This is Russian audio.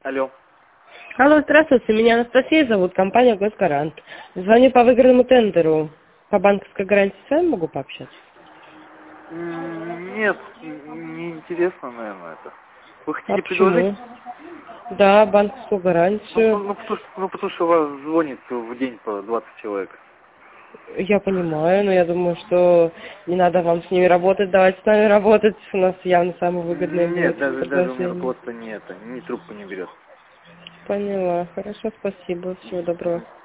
Алло. Алло, здравствуйте, меня Анастасия зовут, компания «Госгарант». Звоню по выигранному тендеру. По банковской гарантии с вами могу пообщаться? Нет, не интересно, наверное, это. Вы А хотите предложить? почему? Да, банковскую гарантию. Потому что у вас звонит в день по 20 человек. Я понимаю, но я думаю, что не надо вам с ними работать, давайте с нами работать. У нас явно самые выгодные Нет, будут даже у меня предложения. руководство не трубку не берет. Поняла. Хорошо, спасибо. Всего доброго.